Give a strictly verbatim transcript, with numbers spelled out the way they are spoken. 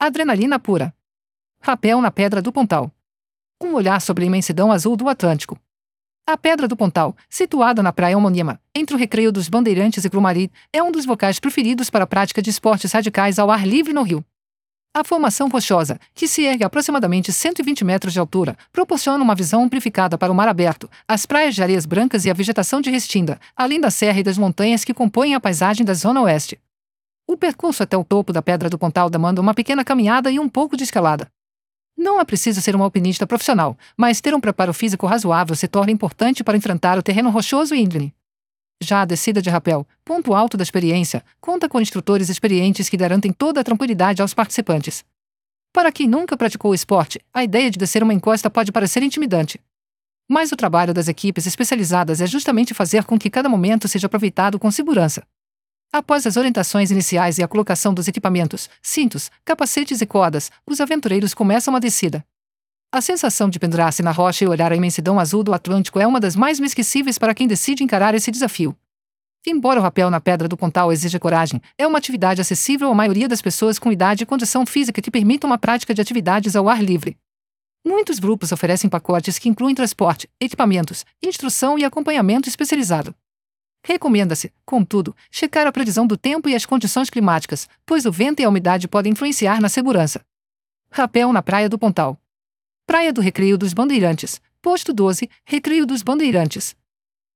Adrenalina pura. Rapel na Pedra do Pontal. Um olhar sobre a imensidão azul do Atlântico. A Pedra do Pontal, situada na praia homônima, entre o Recreio dos Bandeirantes e Grumari, é um dos locais preferidos para a prática de esportes radicais ao ar livre no Rio. A formação rochosa, que se ergue a aproximadamente cento e vinte metros de altura, proporciona uma visão amplificada para o mar aberto, as praias de areias brancas e a vegetação de restinga, além da serra e das montanhas que compõem a paisagem da Zona Oeste. O percurso até o topo da Pedra do Pontal demanda uma pequena caminhada e um pouco de escalada. Não é preciso ser um alpinista profissional, mas ter um preparo físico razoável se torna importante para enfrentar o terreno rochoso e íngreme. Já a descida de rapel, ponto alto da experiência, conta com instrutores experientes que garantem toda a tranquilidade aos participantes. Para quem nunca praticou o esporte, a ideia de descer uma encosta pode parecer intimidante. Mas o trabalho das equipes especializadas é justamente fazer com que cada momento seja aproveitado com segurança. Após as orientações iniciais e a colocação dos equipamentos, cintos, capacetes e cordas, os aventureiros começam a descida. A sensação de pendurar-se na rocha e olhar a imensidão azul do Atlântico é uma das mais inesquecíveis para quem decide encarar esse desafio. Embora o rapel na Pedra do Pontal exija coragem, é uma atividade acessível à maioria das pessoas com idade e condição física que permitam uma prática de atividades ao ar livre. Muitos grupos oferecem pacotes que incluem transporte, equipamentos, instrução e acompanhamento especializado. Recomenda-se, contudo, checar a previsão do tempo e as condições climáticas, pois o vento e a umidade podem influenciar na segurança. Rapel na Praia do Pontal. Praia do Recreio dos Bandeirantes, Posto doze, Recreio dos Bandeirantes.